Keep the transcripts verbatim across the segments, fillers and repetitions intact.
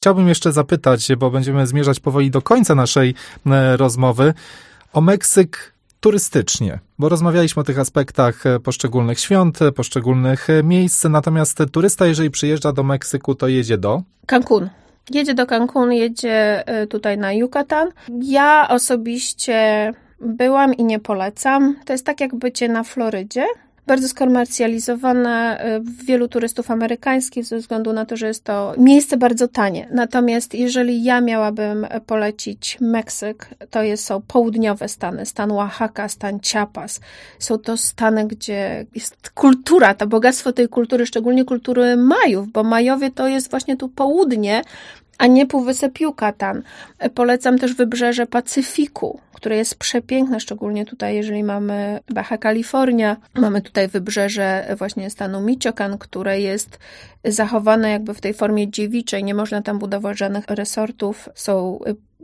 Chciałbym jeszcze zapytać, bo będziemy zmierzać powoli do końca naszej rozmowy, o Meksyk turystycznie, bo rozmawialiśmy o tych aspektach poszczególnych świąt, poszczególnych miejsc, natomiast turysta, jeżeli przyjeżdża do Meksyku, to jedzie do? Cancún. Jedzie do Cancún, jedzie tutaj na Yucatan. Ja osobiście byłam i nie polecam. To jest tak jak bycie na Florydzie. Bardzo skomercjalizowane, wielu turystów amerykańskich ze względu na to, że jest to miejsce bardzo tanie. Natomiast jeżeli ja miałabym polecić Meksyk, to jest, są południowe stany, stan Oaxaca, stan Chiapas. Są to stany, gdzie jest kultura, to bogactwo tej kultury, szczególnie kultury Majów, bo Majowie to jest właśnie tu południe, a nie Półwysep Yucatan. Polecam też wybrzeże Pacyfiku, które jest przepiękne, szczególnie tutaj, jeżeli mamy Baja California. Mamy tutaj wybrzeże właśnie stanu Michoacán, które jest zachowane jakby w tej formie dziewiczej. Nie można tam budować żadnych resortów. Są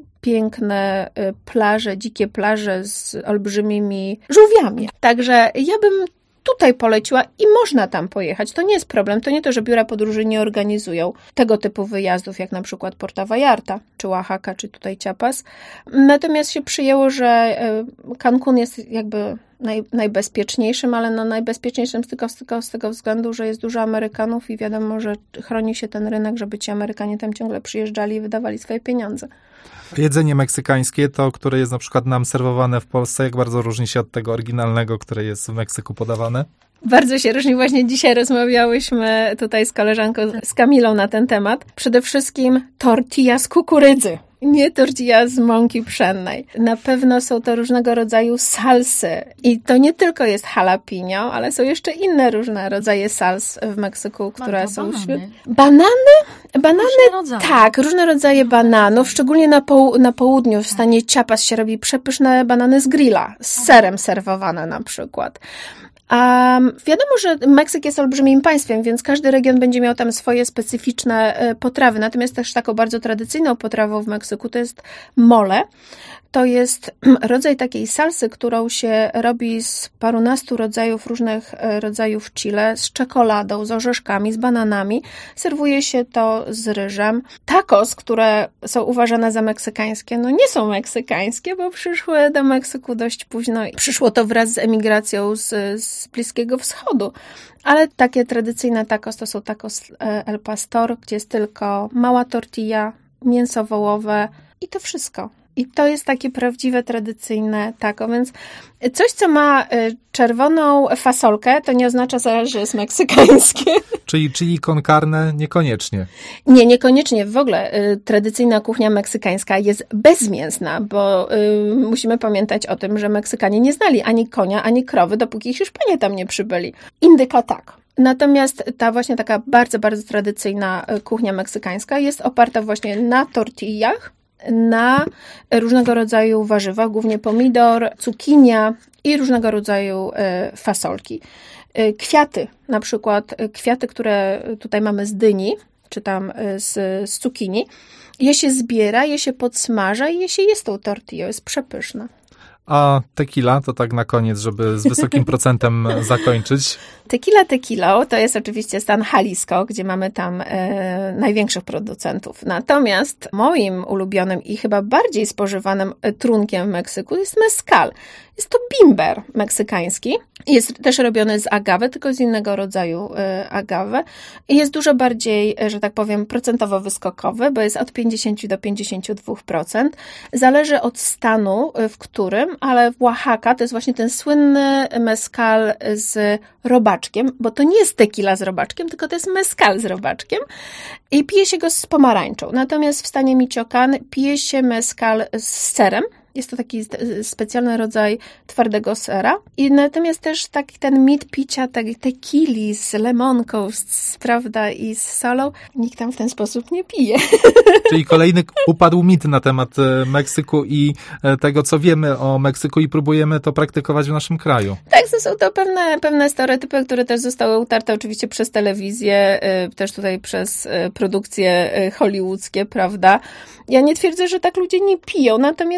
piękne plaże, dzikie plaże z olbrzymimi żółwiami. Także ja bym tutaj poleciła i można tam pojechać. To nie jest problem. To nie to, że biura podróży nie organizują tego typu wyjazdów, jak na przykład Puerto Vallarta, czy Oaxaca, czy tutaj Chiapas. Natomiast się przyjęło, że Cancún jest jakby naj, najbezpieczniejszym, ale no najbezpieczniejszym tylko, tylko z tego względu, że jest dużo Amerykanów i wiadomo, że chroni się ten rynek, żeby ci Amerykanie tam ciągle przyjeżdżali i wydawali swoje pieniądze. Jedzenie meksykańskie, to które jest na przykład nam serwowane w Polsce, jak bardzo różni się od tego oryginalnego, które jest w Meksyku podawane? Bardzo się różni. Właśnie dzisiaj rozmawiałyśmy tutaj z koleżanką, z Kamilą na ten temat. Przede wszystkim tortilla z kukurydzy. Nie tortilla z mąki pszennej. Na pewno są to różnego rodzaju salsy. I to nie tylko jest jalapeno, ale są jeszcze inne różne rodzaje sals w Meksyku, które Bardzo, są... banany. Banany? Banany, Różne rodzaje. tak, różne rodzaje bananów, szczególnie na, poł- na południu, w stanie Chiapas się robi przepyszne banany z grilla, z serem serwowane na przykład. A wiadomo, że Meksyk jest olbrzymim państwem, więc każdy region będzie miał tam swoje specyficzne potrawy. Natomiast też taką bardzo tradycyjną potrawą w Meksyku to jest mole. To jest rodzaj takiej salsy, którą się robi z parunastu rodzajów, różnych rodzajów chile, z czekoladą, z orzeszkami, z bananami. Serwuje się to z ryżem. Tacos, które są uważane za meksykańskie, no nie są meksykańskie, bo przyszły do Meksyku dość późno. Przyszło to wraz z emigracją z, z Bliskiego Wschodu. Ale takie tradycyjne tacos to są tacos El Pastor, gdzie jest tylko mała tortilla, mięso wołowe i to wszystko. I to jest takie prawdziwe, tradycyjne taco, więc coś, co ma czerwoną fasolkę, to nie oznacza, że jest meksykańskie. Czyli chili con carne niekoniecznie. Nie, niekoniecznie. W ogóle y, tradycyjna kuchnia meksykańska jest bezmięsna, bo y, musimy pamiętać o tym, że Meksykanie nie znali ani konia, ani krowy, dopóki Hiszpanie tam nie przybyli. Indyka tak. Natomiast ta właśnie taka bardzo, bardzo tradycyjna kuchnia meksykańska jest oparta właśnie na tortillach, na różnego rodzaju warzywach, głównie pomidor, cukinia i różnego rodzaju fasolki. Kwiaty, na przykład kwiaty, które tutaj mamy z dyni, czy tam z, z cukinii, je się zbiera, je się podsmaża i je się jest tą tortillą, jest przepyszna. A tequila, to tak na koniec, żeby z wysokim procentem zakończyć. Tequila tequilą to jest oczywiście stan Jalisco, gdzie mamy tam e, największych producentów. Natomiast moim ulubionym i chyba bardziej spożywanym trunkiem w Meksyku jest mezcal. Jest to bimber meksykański. Jest też robiony z agawy, tylko z innego rodzaju e, agawy. I jest dużo bardziej, że tak powiem, procentowo wyskokowy, bo jest od pięćdziesiąt do pięćdziesięciu dwóch procent. Zależy od stanu, w którym, ale w Oaxaca to jest właśnie ten słynny mezcal z robaczkiem, bo to nie jest tequila z robaczkiem, tylko to jest mezcal z robaczkiem i pije się go z pomarańczą. Natomiast w stanie Michoacán pije się mezcal z serem. Jest to taki specjalny rodzaj twardego sera. I natomiast też taki ten mit picia tej tequili z lemonką, z, prawda, i z solą, nikt tam w ten sposób nie pije. Czyli kolejny upadł mit na temat Meksyku i tego, co wiemy o Meksyku i próbujemy to praktykować w naszym kraju. Tak, to są to pewne, pewne stereotypy, które też zostały utarte oczywiście przez telewizję, też tutaj przez produkcje hollywoodzkie, prawda. Ja nie twierdzę, że tak ludzie nie piją, natomiast nie jest to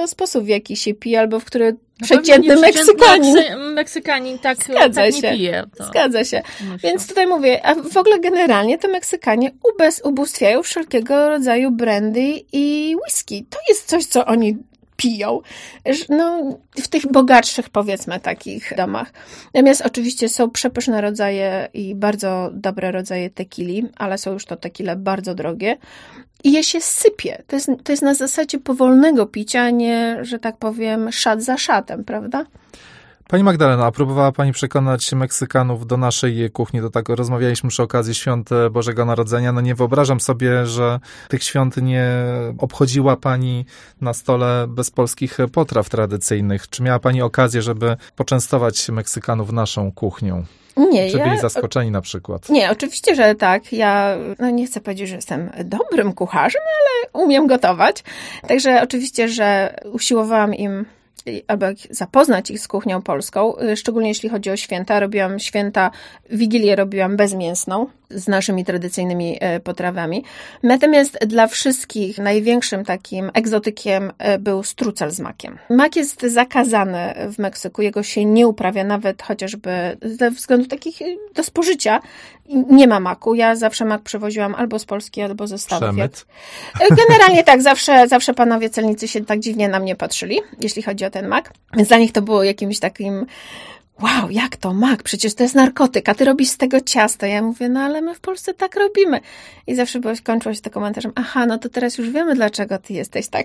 to sposób, w jaki się pije, albo w który No przeciętny Meksykanin. Meksy- Meksykanin tak, Zgadza tak się. nie pije. To. Zgadza się. Myślę. Więc tutaj mówię, a w ogóle generalnie to Meksykanie ubez, ubóstwiają wszelkiego rodzaju brandy i whisky. To jest coś, co oni piją. No, w tych bogatszych, powiedzmy, takich domach. Natomiast oczywiście są przepyszne rodzaje i bardzo dobre rodzaje tequili, ale są już to tequile bardzo drogie. I je się sypie. To jest, to jest na zasadzie powolnego picia, nie, że tak powiem, szat za szatem, prawda? Pani Magdaleno, a próbowała Pani przekonać Meksykanów do naszej kuchni? To tak rozmawialiśmy przy okazji świąt Bożego Narodzenia. No nie wyobrażam sobie, że tych świąt nie obchodziła Pani na stole bez polskich potraw tradycyjnych. Czy miała Pani okazję, żeby poczęstować Meksykanów naszą kuchnią? Nie, Czy byli ja... zaskoczeni na przykład? Nie, oczywiście, że tak. Ja no nie chcę powiedzieć, że jestem dobrym kucharzem, ale umiem gotować. Także oczywiście, że usiłowałam im albo zapoznać ich z kuchnią polską, szczególnie jeśli chodzi o święta. Robiłam święta, Wigilię robiłam bezmięsną, z naszymi tradycyjnymi potrawami. Natomiast dla wszystkich największym takim egzotykiem był strucel z makiem. Mak jest zakazany w Meksyku, jego się nie uprawia nawet chociażby ze względów takich do spożycia. Nie ma maku. Ja zawsze mak przywoziłam albo z Polski, albo ze Stanów. Przemyt. Generalnie tak, zawsze, zawsze panowie celnicy się tak dziwnie na mnie patrzyli, jeśli chodzi o ten mak. Więc dla nich to było jakimś takim wow, jak to mak? Przecież to jest narkotyk, a ty robisz z tego ciasto. Ja mówię, no ale my w Polsce tak robimy. I zawsze było, kończyło się to komentarzem, aha, no to teraz już wiemy, dlaczego ty jesteś tak.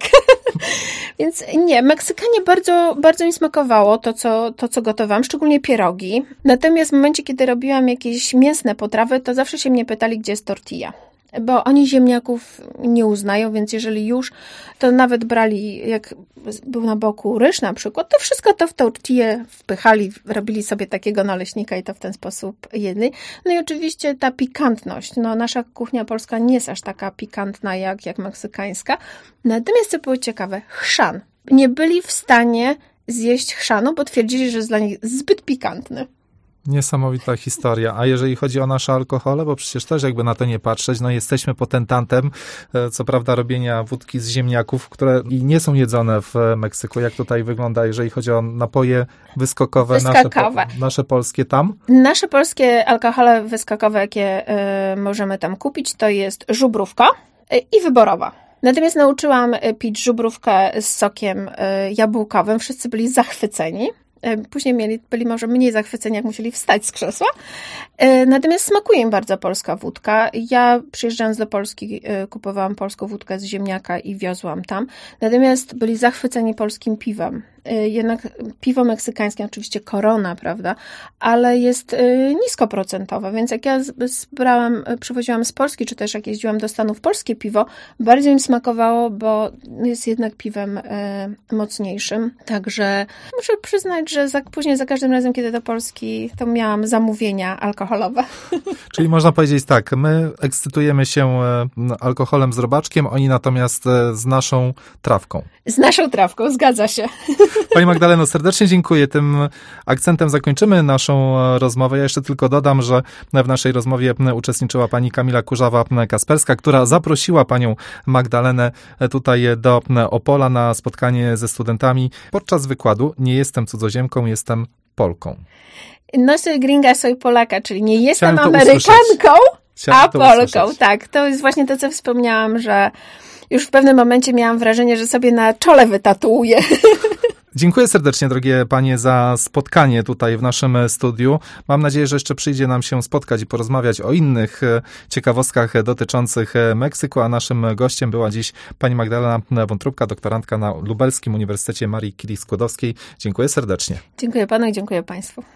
Więc nie, Meksykanie bardzo, bardzo mi smakowało to co, to, co gotowałam, szczególnie pierogi. Natomiast w momencie, kiedy robiłam jakieś mięsne potrawy, to zawsze się mnie pytali, gdzie jest tortilla. Bo oni ziemniaków nie uznają, więc jeżeli już, to nawet brali, jak był na boku ryż na przykład, to wszystko to w tortillę wpychali, robili sobie takiego naleśnika i to w ten sposób jedli. No i oczywiście ta pikantność. No, nasza kuchnia polska nie jest aż taka pikantna jak, jak meksykańska. Natomiast co było ciekawe, chrzan. Nie byli w stanie zjeść chrzanu, bo twierdzili, że jest dla nich zbyt pikantny. Niesamowita historia. A jeżeli chodzi o nasze alkohole, bo przecież też jakby na to nie patrzeć, no jesteśmy potentantem, co prawda, robienia wódki z ziemniaków, które nie są jedzone w Meksyku. Jak tutaj wygląda, jeżeli chodzi o napoje wyskokowe, Wyskakowe. nasze, nasze polskie tam? Nasze polskie alkohole wyskakowe, jakie y, możemy tam kupić, to jest żubrówka y, i wyborowa. Natomiast nauczyłam pić żubrówkę z sokiem y, jabłkowym. Wszyscy byli zachwyceni. Później mieli, byli może mniej zachwyceni, jak musieli wstać z krzesła. Natomiast smakuje im bardzo polska wódka. Ja przyjeżdżając do Polski kupowałam polską wódkę z ziemniaka i wiozłam tam. Natomiast byli zachwyceni polskim piwem. Jednak piwo meksykańskie, oczywiście Corona, prawda, ale jest niskoprocentowe, więc jak ja zbrałam, przywoziłam z Polski, czy też jak jeździłam do Stanów polskie piwo, bardzo im smakowało, bo jest jednak piwem mocniejszym. Także muszę przyznać, że za, później za każdym razem, kiedy do Polski, to miałam zamówienia alkoholowe. Czyli można powiedzieć tak, my ekscytujemy się alkoholem z robaczkiem, oni natomiast z naszą trawką. Z naszą trawką, zgadza się. Pani Magdaleno, serdecznie dziękuję. Tym akcentem zakończymy naszą rozmowę. Ja jeszcze tylko dodam, że w naszej rozmowie uczestniczyła pani Kamila Kurzawa-Kasperska, która zaprosiła panią Magdalenę tutaj do Opola na spotkanie ze studentami. Podczas wykładu nie jestem cudzoziemką, jestem Polką. No soy gringa, soy Polaka, czyli nie jestem Chciałem Amerykanką, a Polką. Usłyszeć. Tak, to jest właśnie to, co wspomniałam, że już w pewnym momencie miałam wrażenie, że sobie na czole wytatuuję. Dziękuję serdecznie, drogie panie, za spotkanie tutaj w naszym studiu. Mam nadzieję, że jeszcze przyjdzie nam się spotkać i porozmawiać o innych ciekawostkach dotyczących Meksyku, a naszym gościem była dziś pani Magdalena Wątróbka, doktorantka na Lubelskim Uniwersytecie Marii Curie-Skłodowskiej. Dziękuję serdecznie. Dziękuję panu i dziękuję państwu.